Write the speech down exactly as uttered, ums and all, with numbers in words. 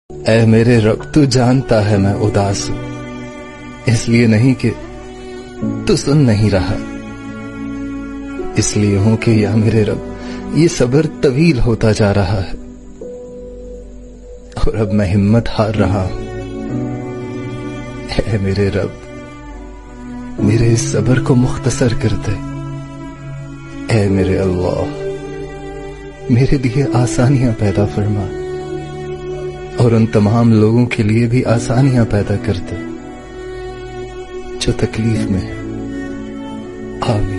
ऐ मेरे रब, तू जानता है मैं उदास हूं, इसलिए नहीं कि तू सुन नहीं रहा, इसलिए हूं कि या मेरे रब ये सब्र तवील होता जा रहा है और अब मैं हिम्मत हार रहा हूं। ऐ मेरे रब, मेरे इस सब्र को मुख्तसर कर दे। ऐ मेरे अल्लाह, मेरे लिए आसानियां पैदा फरमा और उन तमाम लोगों के लिए भी आसानियां पैदा कर दे जो तकलीफ में है। आमीन।